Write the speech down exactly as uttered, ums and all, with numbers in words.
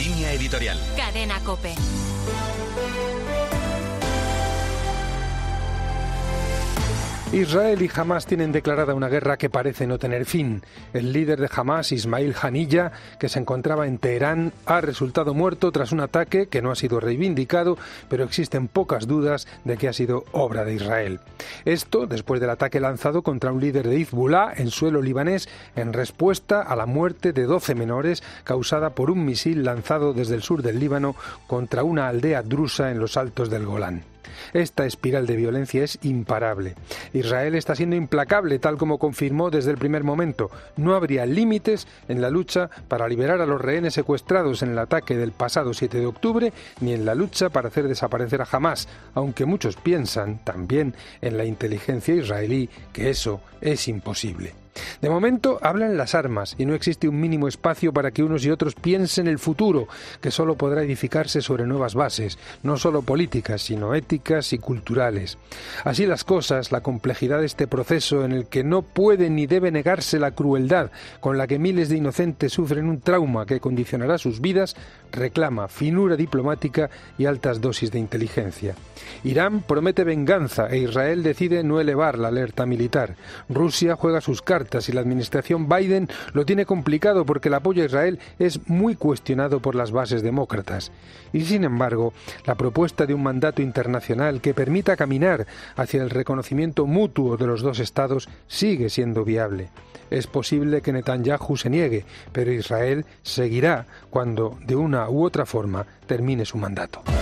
Línea editorial. Cadena COPE. Israel y Hamás tienen declarada una guerra que parece no tener fin. El líder de Hamás, Ismail Haniyeh, que se encontraba en Teherán, ha resultado muerto tras un ataque que no ha sido reivindicado, pero existen pocas dudas de que ha sido obra de Israel. Esto después del ataque lanzado contra un líder de Hezbollah en suelo libanés en respuesta a la muerte de doce menores causada por un misil lanzado desde el sur del Líbano contra una aldea drusa en los altos del Golán. Esta espiral de violencia es imparable. Israel está siendo implacable, tal como confirmó desde el primer momento. No habría límites en la lucha para liberar a los rehenes secuestrados en el ataque del pasado siete de octubre, ni en la lucha para hacer desaparecer a Hamás, aunque muchos piensan también en la inteligencia israelí que eso es imposible. De momento hablan las armas y no existe un mínimo espacio para que unos y otros piensen el futuro, que solo podrá edificarse sobre nuevas bases, no solo políticas, sino éticas y culturales. Así las cosas, la complejidad de este proceso en el que no puede ni debe negarse la crueldad con la que miles de inocentes sufren un trauma que condicionará sus vidas, reclama finura diplomática y altas dosis de inteligencia. Irán promete venganza e Israel decide no elevar la alerta militar. Rusia juega sus cartas y la administración Biden lo tiene complicado porque el apoyo a Israel es muy cuestionado por las bases demócratas. Y sin embargo, la propuesta de un mandato internacional que permita caminar hacia el reconocimiento mutuo de los dos estados sigue siendo viable. Es posible que Netanyahu se niegue, pero Israel seguirá cuando, de una u otra forma, termine su mandato.